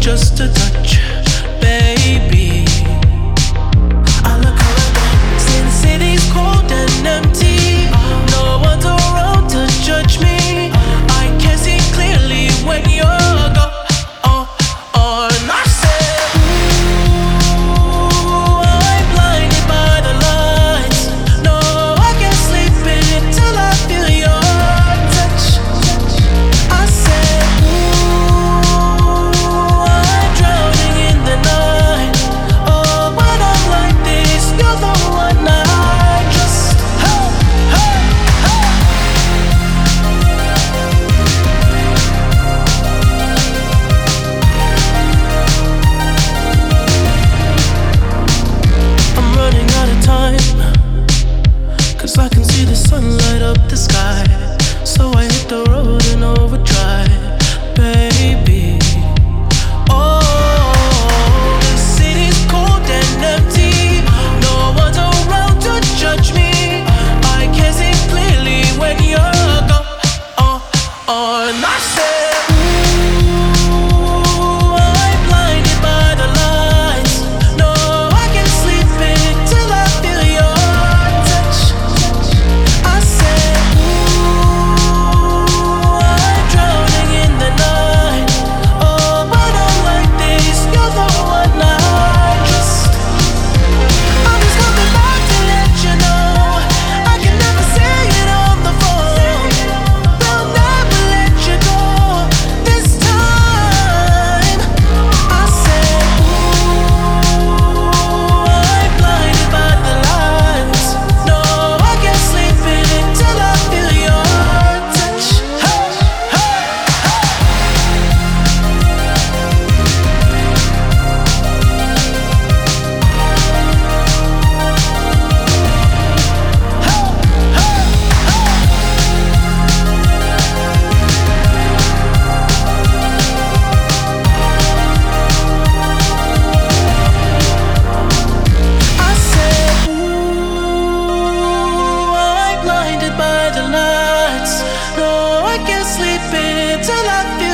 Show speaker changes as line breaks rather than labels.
just a touch, baby. I look around, see the city's cold and empty. No one's around to judge me. I can see clearly when you're gone. I said, ooh, I'm blinded by the lights. No, I can't sleep until I feel your touch. I said, ooh, I'm drowning in the night. Oh, when I'm like this, you're the one I trust. Hey, hey, hey. I'm running out of time, 'cause I can see the sun light up the sky. So I hit the road in overdrive, baby. Oh, the city's cold and empty. No one's around to judge me. I can see clearly when you're gone. And I said, ooh, I'm blinded by the lights. No, I can't sleep until I feel your touch. I said, ooh, I'm drowning in the night. Oh, when I'm like this, you're the one I trust. I'm just coming back to let you know I can never say it on the phone. They'll never let you go this time. I said, ooh, I'm blinded by the lights. No, I can't sleep until I feel your touch. Hey, hey, I said, ooh, I'm blinded by the lights. No, I can't sleep until I feel